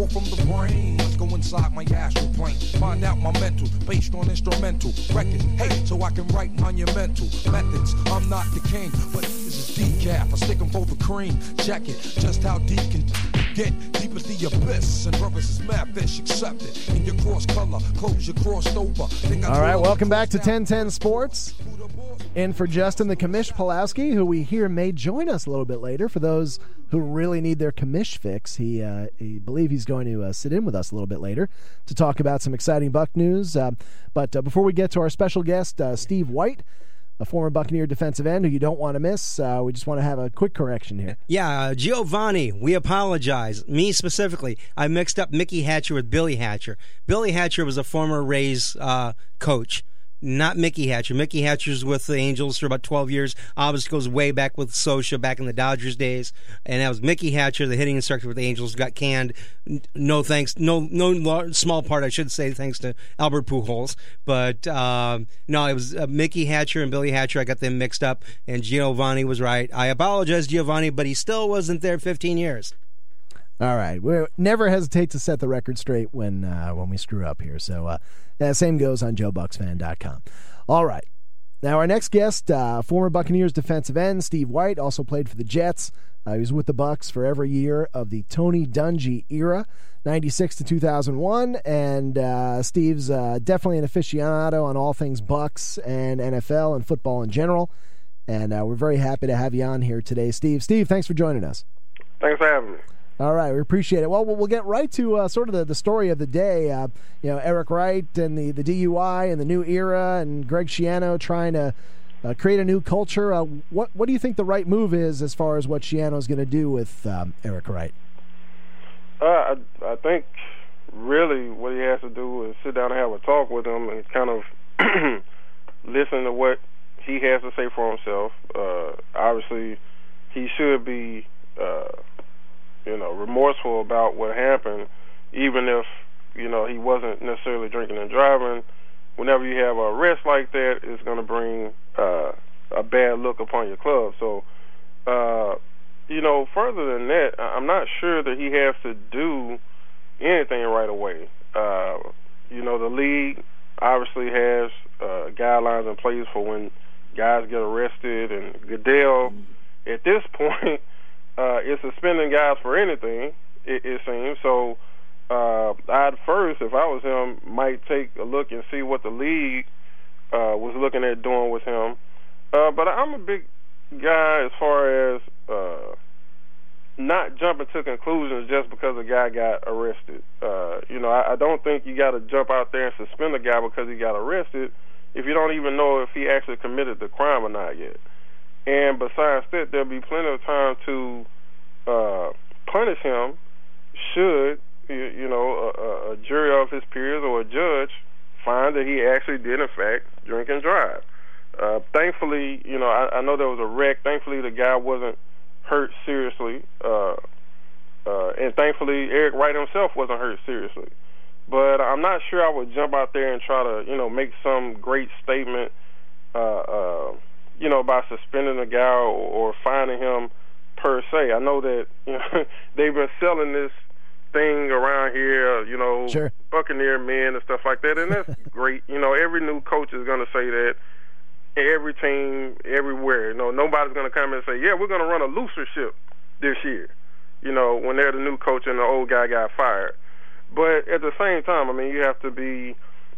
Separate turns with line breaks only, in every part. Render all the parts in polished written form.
from the brain. Let's go inside my astral plane. Find out my mental, based on instrumental records. Hey, so I can write monumental methods. I'm not the king, but this is decaf. I stick 'em for the cream. Check it, just how deep can get deep as the abyss. And brothers is mad fish, accept it. In your cross color, clothes you crossed over.
All right, welcome back to 1010 Sports. In for Justin the Commish Pulowski, who we hear may join us a little bit later. For those who really need their commish fix, he believe he's going to sit in with us a little bit later to talk about some exciting Buck news. But before we get to our special guest, Steve White, a former Buccaneer defensive end who you don't want to miss, we just want to have a quick correction here.
Yeah, Giovanni, we apologize. Me specifically, I mixed up Mickey Hatcher with Billy Hatcher. Billy Hatcher was a former Rays coach. Not Mickey Hatcher. Mickey Hatcher's with the Angels for about 12 years. Obviously goes way back with Sosha back in the Dodgers days. And that was Mickey Hatcher, the hitting instructor with the Angels, got canned. No thanks. No small part, I should say, thanks to Albert Pujols. But no, it was Mickey Hatcher and Billy Hatcher. I got them mixed up, and Giovanni was right. I apologize, Giovanni, but he still wasn't there 15 years.
All right. We never hesitate to set the record straight when we screw up here. So same goes on JoeBucksFan.com. All right. Now our next guest, former Buccaneers defensive end Steve White, also played for the Jets. He was with the Bucs for every year of the Tony Dungy era, 96 to 2001. And Steve's definitely an aficionado on all things Bucs and NFL and football in general. And we're very happy to have you on here today, Steve. Steve, thanks for joining us.
Thanks for having me.
All right, we appreciate it. Well, we'll get right to sort of the story of the day. Eric Wright and the DUI and the new era, and Greg Schiano trying to create a new culture. What do you think the right move is as far as what Schiano's going to do with Eric Wright?
I think really what he has to do is sit down and have a talk with him and kind of listen to what he has to say for himself. Obviously, he should be remorseful about what happened, even if, he wasn't necessarily drinking and driving. Whenever you have an arrest like that, it's going to bring a bad look upon your club. So, further than that, I'm not sure that he has to do anything right away. The league obviously has guidelines in place for when guys get arrested, and Goodell, at this point, is suspending guys for anything, it seems. So I'd first, if I was him, might take a look and see what the league was looking at doing with him. But I'm a big guy as far as not jumping to conclusions just because a guy got arrested. I don't think you got to jump out there and suspend a guy because he got arrested if you don't even know if he actually committed the crime or not yet. And besides that, there'll be plenty of time to punish him should, a jury of his peers or a judge find that he actually did, in fact, drink and drive. Thankfully, I know there was a wreck. Thankfully, the guy wasn't hurt seriously. And thankfully, Eric Wright himself wasn't hurt seriously. But I'm not sure I would jump out there and try to, make some great statement, by suspending a guy or fining him per se. I know that they've been selling this thing around here,
sure,
Buccaneer men and stuff like that, and that's great. Every new coach is going to say that. Every team, everywhere. Nobody's going to come and say, yeah, we're going to run a looser ship this year, when they're the new coach and the old guy got fired. But at the same time, you have to be,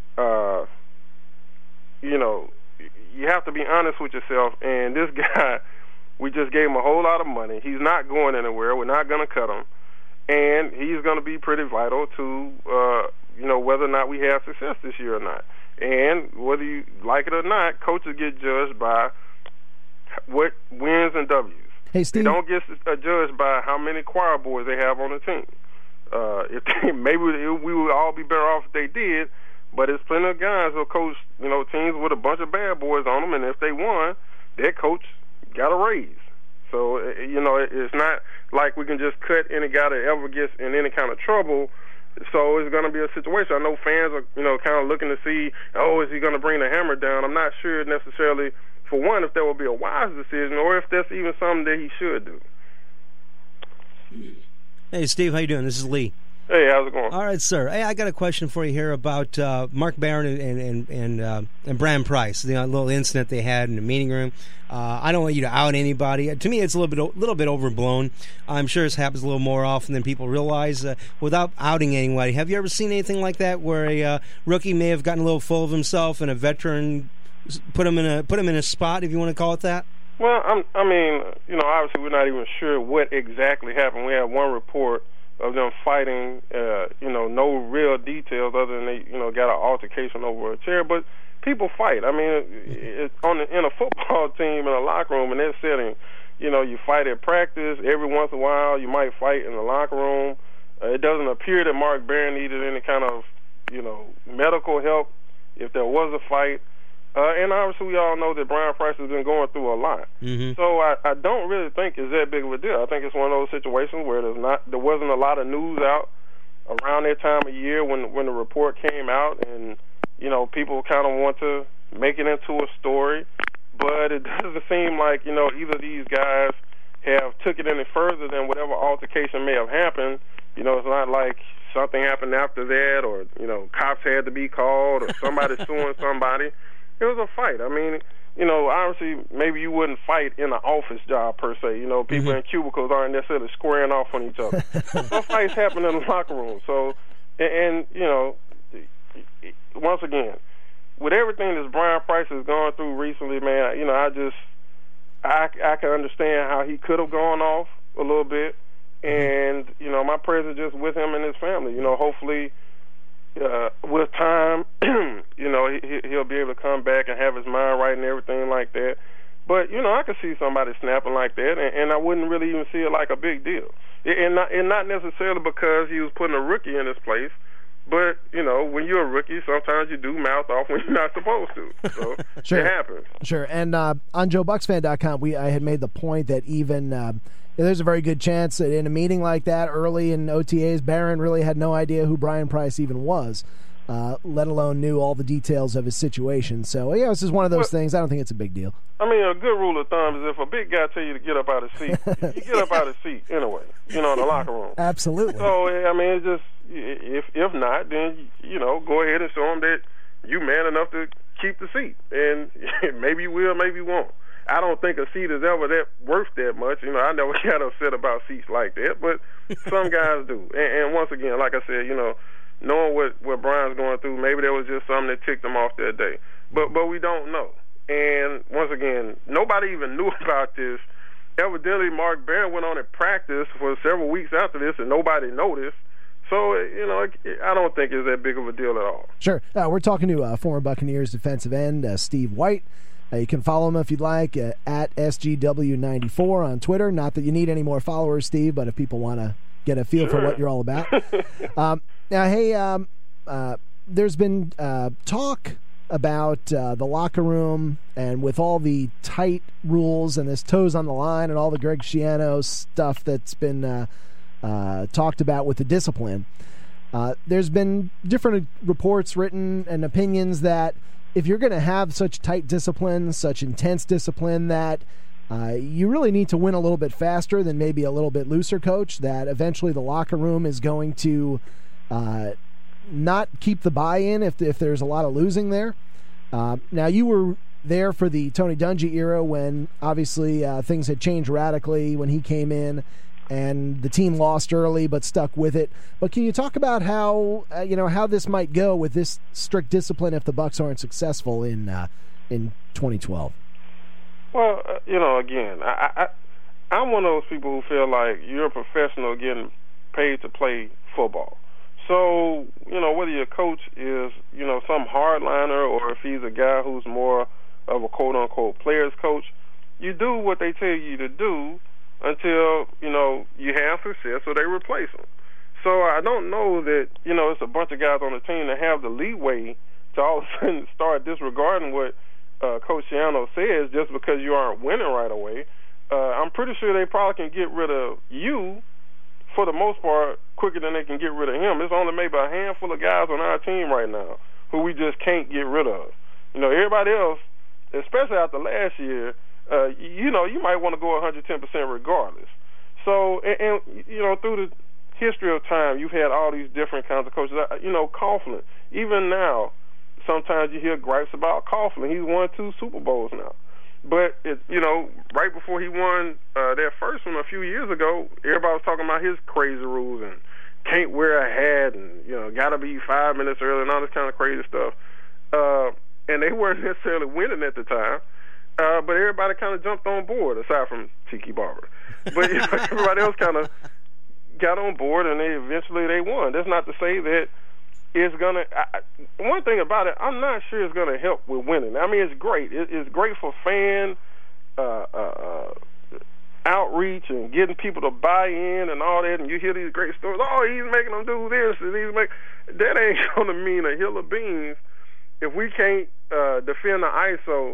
you have to be honest with yourself. And this guy, we just gave him a whole lot of money. He's not going anywhere. We're not going to cut him. And he's going to be pretty vital to, whether or not we have success this year or not. And whether you like it or not, coaches get judged by what wins and W's.
Hey, Steve.
They don't get judged by how many choir boys they have on the team. Maybe we would all be better off if they did, but there's plenty of guys who coach, teams with a bunch of bad boys on them, and if they won, their coach got a raise. So, it's not like we can just cut any guy that ever gets in any kind of trouble. So it's going to be a situation. I know fans are, kind of looking to see, is he going to bring the hammer down? I'm not sure necessarily, for one, if that will be a wise decision or if that's even something that he should do.
Hey, Steve, how you doing? This is Lee.
Hey, how's it going?
All right, sir. Hey, I got a question for you here about Mark Barron and Brian Price. The little incident they had in the meeting room. I don't want you to out anybody. To me, it's a little bit overblown. I'm sure this happens a little more often than people realize. Without outing anybody, have you ever seen anything like that where a rookie may have gotten a little full of himself and a veteran put him in a spot, if you want to call it that?
Well, I mean, obviously we're not even sure what exactly happened. We have one report of them fighting, no real details other than they, got an altercation over a chair. But people fight. I mean, in a football team, in a locker room, in that setting, you fight at practice. Every once in a while, you might fight in the locker room. It doesn't appear that Mark Barron needed any kind of, medical help if there was a fight. And obviously, we all know that Brian Price has been going through a lot. Mm-hmm. So I don't really think it's that big of a deal. I think it's one of those situations where there wasn't a lot of news out around that time of year when the report came out, and people kind of want to make it into a story. But it doesn't seem like either of these guys have took it any further than whatever altercation may have happened. It's not like something happened after that, or cops had to be called, or somebody suing somebody. It was a fight. I mean, obviously maybe you wouldn't fight in an office job per se. People mm-hmm. in cubicles aren't necessarily squaring off on each other. Some fights happen in the locker room. So, and once again, with everything that Brian Price has gone through recently, man, I can understand how he could have gone off a little bit. And, my prayers are just with him and his family. Hopefully, with time, he'll be able to come back and have his mind right and everything like that. But, I could see somebody snapping like that, and I wouldn't really even see it like a big deal. And not necessarily because he was putting a rookie in his place, but, when you're a rookie, sometimes you do mouth off when you're not supposed to. So
sure.
It happens.
Sure. And on JoeBucksFan.com, I had made the point that even there's a very good chance that in a meeting like that early in OTAs, Barron really had no idea who Brian Price even was, let alone knew all the details of his situation. So, yeah, this is one of those things. I don't think it's a big deal.
I mean, a good rule of thumb is if a big guy tell you to get up out of his seat, you get up out of his seat anyway, in the locker room.
Absolutely.
So, I mean, it's just, if not, then, go ahead and show him that you man enough to keep the seat. And maybe you will, maybe you won't. I don't think a seat is ever that worth that much. I never got upset about seats like that, but some guys do. And once again, like I said, knowing what Brian's going through, maybe there was just something that ticked him off that day. But we don't know. And once again, nobody even knew about this. Evidently, Mark Barron went on in practice for several weeks after this, and nobody noticed. So, I don't think it's that big of a deal at all.
Sure. We're talking to former Buccaneers defensive end Steve White. You can follow him if you'd like at SGW94 on Twitter. Not that you need any more followers, Steve, but if people want to get a feel for what you're all about. Now, hey, there's been talk about the locker room, and with all the tight rules and this toes on the line and all the Greg Schiano stuff that's been talked about with the discipline, there's been different reports written and opinions that if you're going to have such tight discipline, such intense discipline, that you really need to win a little bit faster than maybe a little bit looser coach, that eventually the locker room is going to not keep the buy-in if there's a lot of losing there. Now, you were there for the Tony Dungy era when obviously things had changed radically when he came in, and the team lost early but stuck with it. But can you talk about how how this might go with this strict discipline if the Bucs aren't successful in 2012?
Well, again, I'm one of those people who feel like you're a professional getting paid to play football. So, whether your coach is, some hardliner or if he's a guy who's more of a quote-unquote player's coach, you do what they tell you to do until, you have success or they replace them. So I don't know that, it's a bunch of guys on the team that have the leeway to all of a sudden start disregarding what Coach Schiano says just because you aren't winning right away. I'm pretty sure they probably can get rid of you, for the most part, quicker than they can get rid of him. It's only maybe a handful of guys on our team right now who we just can't get rid of. Everybody else, especially after last year, you might want to go 110% regardless. So, and through the history of time, you've had all these different kinds of coaches. You know, Coughlin. Even now, sometimes you hear gripes about Coughlin. He's won 2 Super Bowls now. But, you know, right before he won that first one a few years ago, everybody was talking about his crazy rules and can't wear a hat and, you know, got to be 5 minutes early and all this kind of crazy stuff. And they weren't necessarily winning at the time. But everybody kind of jumped on board, aside from Tiki Barber. But you know, everybody else kind of got on board, and eventually they won. That's not to say that it's going to one thing about it, I'm not sure it's going to help with winning. I mean, it's great. It's great for fan outreach and getting people to buy in and all that, and you hear these great stories. Oh, he's making them do this, and that ain't going to mean a hill of beans if we can't defend the ISO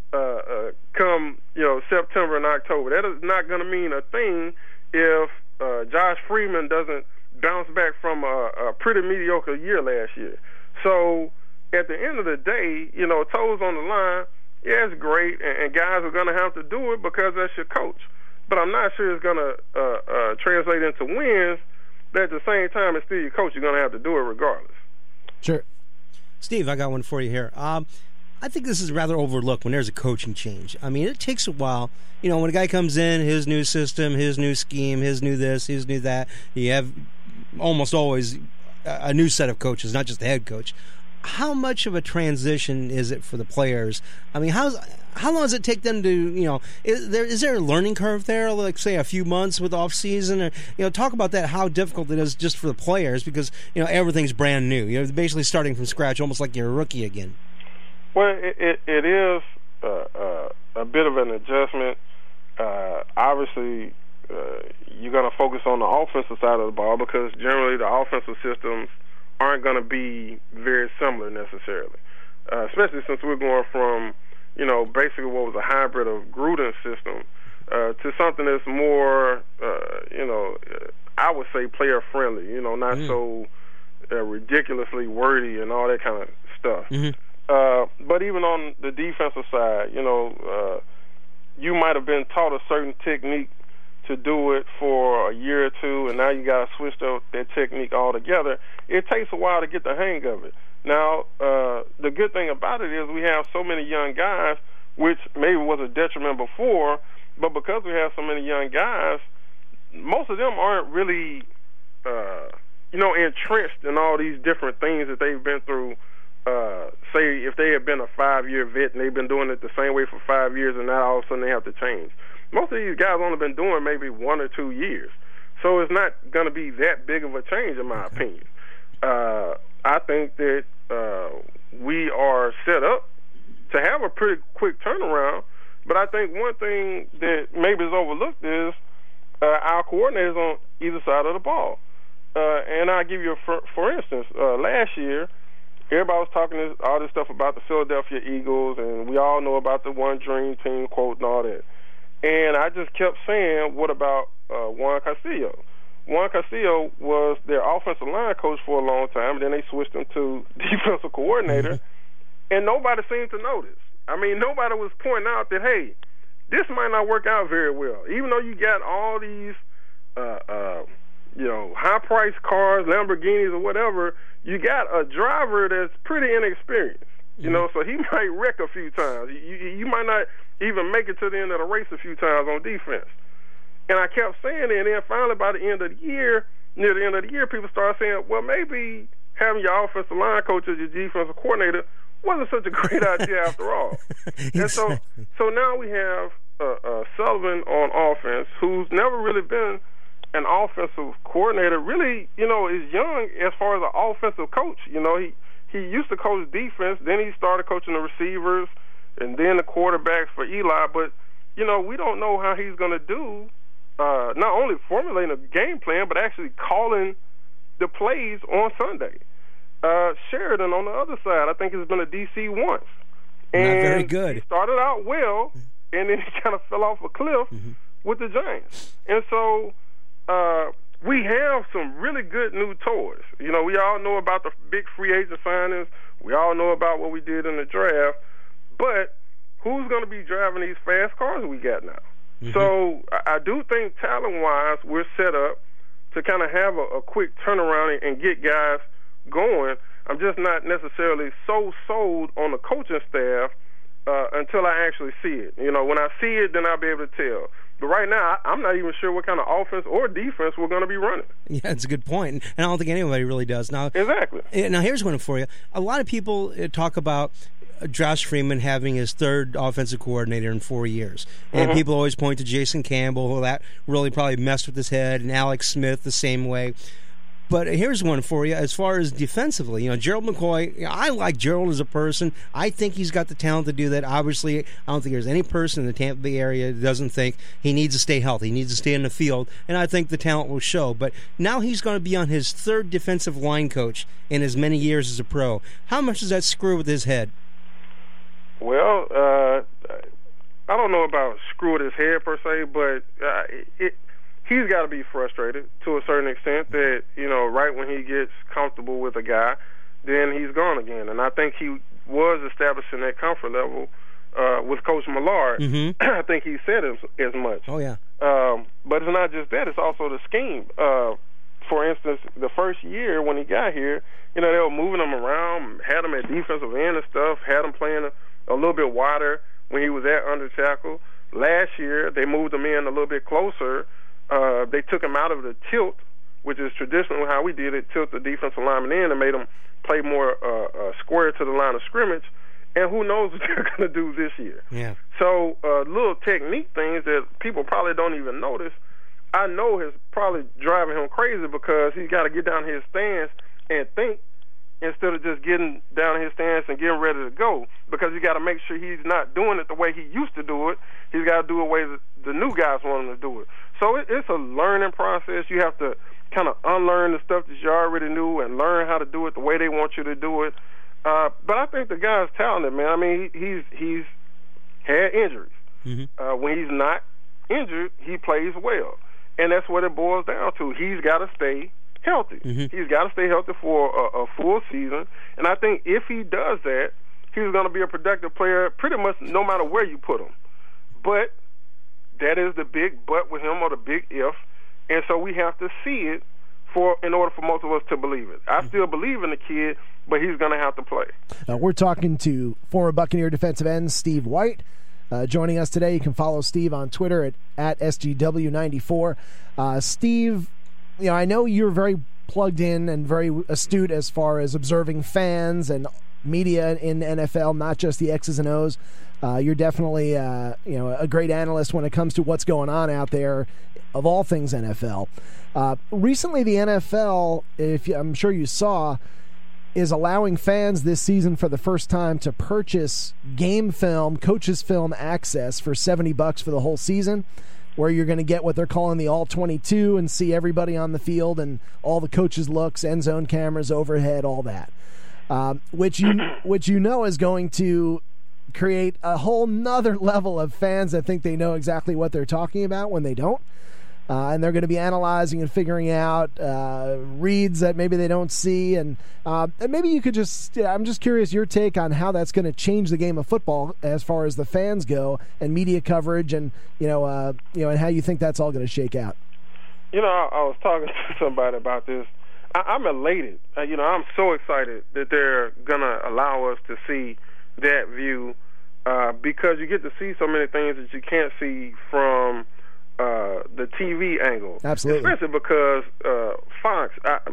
come, you know, September and October. That is not going to mean a thing if Josh Freeman doesn't bounce back from a pretty mediocre year last year. So at the end of the day, you know, toes on the line, yeah, it's great, and guys are going to have to do it because that's your coach. But I'm not sure it's going to translate into wins. But at the same time, it's still your coach. You're going to have to do it regardless.
Sure.
Steve, I got one for you here. I think this is rather overlooked when there's a coaching change. I mean, it takes a while. You know, when a guy comes in, his new system, his new scheme, his new this, his new that, you have almost always a new set of coaches, not just the head coach. How much of a transition is it for the players? I mean, how long does it take them to, you know, is there a learning curve there, like, say, a few months with off-season? Or, you know, talk about that, how difficult it is just for the players because, you know, everything's brand new. You're basically starting from scratch, almost like you're a rookie again.
Well, it is a bit of an adjustment. Obviously, you're going to focus on the offensive side of the ball because generally the offensive systems aren't going to be very similar necessarily, especially since we're going from, you know, basically what was a hybrid of Gruden's system to something that's more, you know, I would say player-friendly, you know, not so ridiculously wordy and all that kind of stuff. But even on the defensive side, you know, you might have been taught a certain technique to do it for a year or two, and now you got to switch up that technique altogether. It takes a while to get the hang of it. Now, the good thing about it is we have so many young guys, which maybe was a detriment before, but because we have so many young guys, most of them aren't really, you know, entrenched in all these different things that they've been through. Say if they have been a 5-year vet and they've been doing it the same way for 5 years and now all of a sudden they have to change. Most of these guys only been doing maybe 1 or 2 years. So it's not going to be that big of a change in my opinion. I think that we are set up to have a pretty quick turnaround, but I think one thing that maybe is overlooked is our coordinators on either side of the ball. And I'll give you for instance, last year, everybody was talking all this stuff about the Philadelphia Eagles, and we all know about the one dream team quote and all that. And I just kept saying, what about Juan Castillo? Juan Castillo was their offensive line coach for a long time, and then they switched him to defensive coordinator, and nobody seemed to notice. I mean, nobody was pointing out that, hey, this might not work out very well. Even though you got all these, you know, high-priced cars, Lamborghinis or whatever, you got a driver that's pretty inexperienced, you know, so he might wreck a few times. You might not even make it to the end of the race a few times on defense. And I kept saying it, and then finally by the end of the year, near the end of the year, people started saying, well, maybe having your offensive line coach as your defensive coordinator wasn't such a great idea after all. And so now we have Sullivan on offense, who's never really been an offensive coordinator, really, you know, is young as far as an offensive coach. You know, he used to coach defense, then he started coaching the receivers, and then the quarterbacks for Eli. But, you know, we don't know how he's going to do, not only formulating a game plan, but actually calling the plays on Sunday. Sheridan on the other side, I think, has been a DC once. And
not very good.
He started out well, and then he kind of fell off a cliff with the Giants. And so we have some really good new toys. You know, we all know about the big free agent signings. We all know about what we did in the draft. But who's going to be driving these fast cars we got now? So I do think talent-wise we're set up to kind of have a quick turnaround and get guys going. I'm just not necessarily so sold on the coaching staff until I actually see it. You know, when I see it, then I'll be able to tell. But right now, I'm not even sure what kind of offense or defense we're going to be running.
Yeah, it's a good point. And I don't think anybody really does. Now,
exactly.
Now, here's one for you. A lot of people talk about Josh Freeman having his third offensive coordinator in 4 years. And people always point to Jason Campbell, who that really probably messed with his head, and Alex Smith the same way. But here's one for you. As far as defensively, you know, Gerald McCoy, I like Gerald as a person. I think he's got the talent to do that. Obviously, I don't think there's any person in the Tampa Bay area that doesn't think he needs to stay healthy. He needs to stay in the field, and I think the talent will show. But now he's going to be on his third defensive line coach in as many years as a pro. How much does that screw with his head?
Well, I don't know about screw with his head per se, but he's got to be frustrated to a certain extent that, you know, right when he gets comfortable with a guy, then he's gone again. And I think he was establishing that comfort level with Coach Millard. I think he said as much.
Oh, yeah.
But it's not just that. It's also the scheme. For instance, the first year when he got here, you know, they were moving him around, had him at defensive end and stuff, had him playing a little bit wider when he was at under tackle. Last year, they moved him in a little bit closer. They took him out of the tilt, which is traditionally how we did it, tilt the defensive lineman in and made him play more square to the line of scrimmage. And who knows what they're going to do this year.
Yeah.
So little technique things that people probably don't even notice, I know is probably driving him crazy because he's got to get down his stance and think instead of just getting down his stance and getting ready to go, because you got to make sure he's not doing it the way he used to do it. He's got to do it the way the new guys want him to do it. So it's a learning process. You have to kind of unlearn the stuff that you already knew and learn how to do it the way they want you to do it. But I think the guy's talented, man. I mean, he's had injuries. When he's not injured, he plays well. And that's what it boils down to. He's got to stay healthy. He's got to stay healthy for a full season. And I think if he does that, he's going to be a productive player pretty much no matter where you put him. But that is the big but with him, or the big if. And so we have to see it in order for most of us to believe it. I still believe in the kid, but he's going to have to play.
We're talking to former Buccaneer defensive end Steve White. Joining us today, you can follow Steve on Twitter at SGW94. Steve, you know, I know you're very plugged in and very astute as far as observing fans and media in NFL, not just the X's and O's. You're definitely you know, a great analyst when it comes to what's going on out there of all things NFL. Recently, the NFL, I'm sure you saw, is allowing fans this season for the first time to purchase game film, coaches film access for $70 for the whole season, where you're going to get what they're calling the All-22 and see everybody on the field and all the coaches' looks, end zone cameras, overhead, all that, which you know is going to create a whole nother level of fans that think they know exactly what they're talking about when they don't. And they're going to be analyzing and figuring out reads that maybe they don't see. And maybe you could I'm just curious your take on how that's going to change the game of football as far as the fans go and media coverage, and and how you think that's all going to shake out.
You know, I was talking to somebody about this. I'm elated. I'm so excited that they're going to allow us to see that view because you get to see so many things that you can't see from the TV angle.
Absolutely.
Especially because Fox,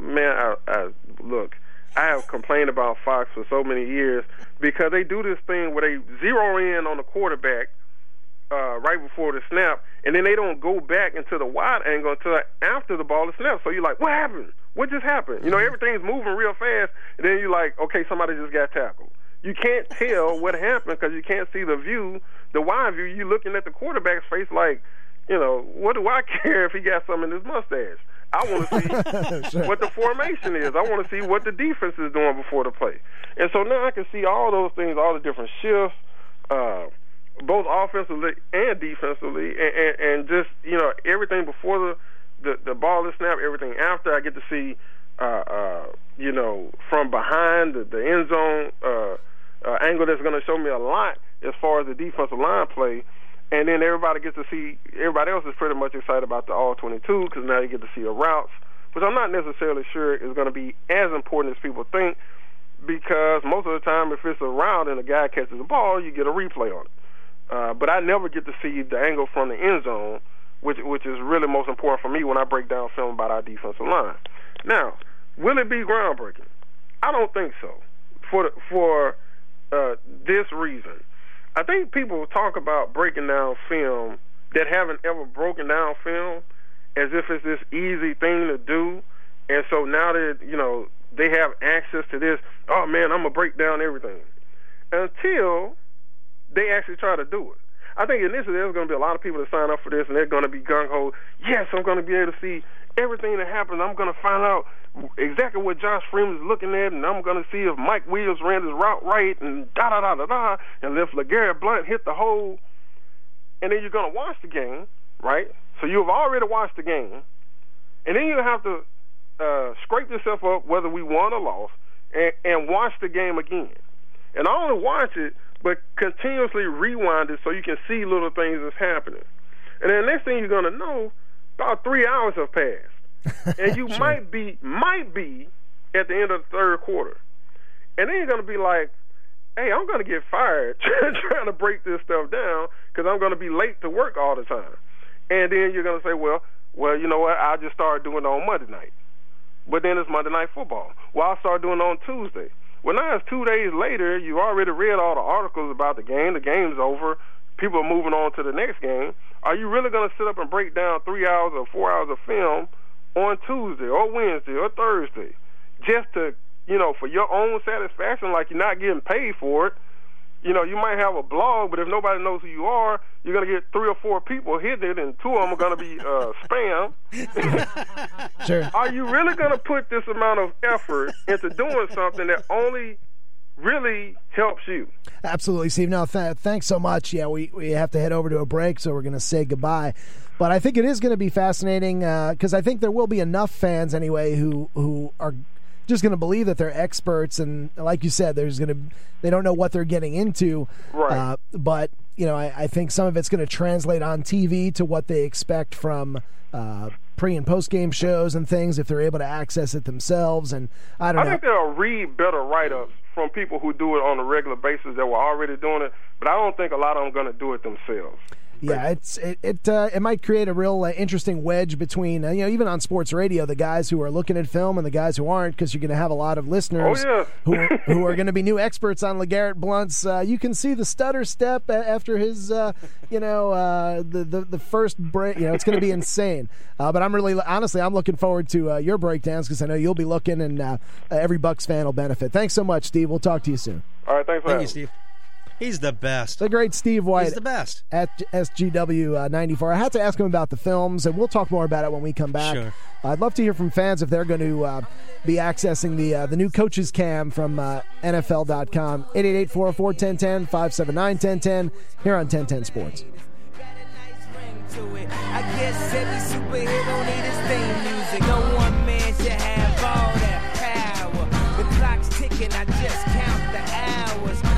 look, I have complained about Fox for so many years because they do this thing where they zero in on the quarterback right before the snap, and then they don't go back into the wide angle until after the ball is snapped. So you're like, what happened? What just happened? Everything's moving real fast, and then you're like, okay, somebody just got tackled. You can't tell what happened because you can't see the view, the wide view. You're looking at the quarterback's face like, what do I care if he got something in his mustache? I want to see
Sure.
what the formation is. I want to see what the defense is doing before the play. And so now I can see all those things, all the different shifts, both offensively and defensively, and just, everything before the ball is snapped, everything after. I get to see, from behind the end zone angle that's going to show me a lot as far as the defensive line play. And then everybody else is pretty much excited about the All-22 because now you get to see the routes which I'm not necessarily sure is going to be as important as people think, because most of the time if it's around and a guy catches the ball, you get a replay on it. But I never get to see the angle from the end zone, which is really most important for me when I break down film about our defensive line. Now, will it be groundbreaking? I don't think so. For this reason, I think people talk about breaking down film that haven't ever broken down film as if it's this easy thing to do, and so now that they have access to this, oh man, I'm gonna break down everything, until they actually try to do it. I think initially there's going to be a lot of people that sign up for this, and they're going to be gung-ho. Yes, I'm going to be able to see everything that happens. I'm going to find out exactly what Josh Freeman is looking at, and I'm going to see if Mike Williams ran his route right, and da-da-da-da-da, and if LeGarrette Blount hit the hole. And then you're going to watch the game, right? So you've already watched the game, and then you have to scrape yourself up, whether we won or lost, and watch the game again. And not only watch it, but continuously rewind it so you can see little things that's happening. And then the next thing you're going to know, about 3 hours have passed. And you
Sure.
might be at the end of the third quarter. And then you're going to be like, hey, I'm going to get fired trying to break this stuff down because I'm going to be late to work all the time. And then you're going to say, well, you know what, I'll just start doing it on Monday night. But then it's Monday Night Football. Well, I'll start doing it on Tuesday. Well, now it's 2 days later. You already read all the articles about the game. The game's over. People are moving on to the next game. Are you really going to sit up and break down 3 hours or 4 hours of film on Tuesday or Wednesday or Thursday just to, for your own satisfaction, like you're not getting paid for it? You might have a blog, but if nobody knows who you are, you're going to get 3 or 4 people hitting it, and 2 of them are going to be spam.
Sure.
Are you really going to put this amount of effort into doing something that only really helps you?
Absolutely, Steve. No, thanks so much. Yeah, we have to head over to a break, so we're going to say goodbye. But I think it is going to be fascinating because I think there will be enough fans anyway who are just going to believe that they're experts, and like you said, they don't know what they're getting into.
Right.
But I think some of it's going to translate on TV to what they expect from pre and post game shows and things if they're able to access it themselves. And I don't know.
I think they'll read better write-ups from people who do it on a regular basis that were already doing it, but I don't think a lot of them are going to do it themselves.
Yeah, it might create a real interesting wedge between even on sports radio, the guys who are looking at film and the guys who aren't, because you're going to have a lot of listeners who are going to be new experts on LeGarrette Blount's. You can see the stutter step after his the first break. It's going to be insane. But I'm really honestly I'm looking forward to your breakdowns because I know you'll be looking, and every Bucs fan will benefit. Thanks so much, Steve. We'll talk to you soon.
All right, thanks for having me.
Steve. He's the best.
The great Steve White.
He's the best.
At SGW 94. I had to ask him about the films, and we'll talk more about it when we come back.
Sure.
I'd love to hear from fans if they're going to be accessing the new coaches cam from NFL.com. 888-404-1010, 579-1010, here on 1010 Sports.
I guess every superhero need his theme music. No one man should have all that power. The clock's ticking, I just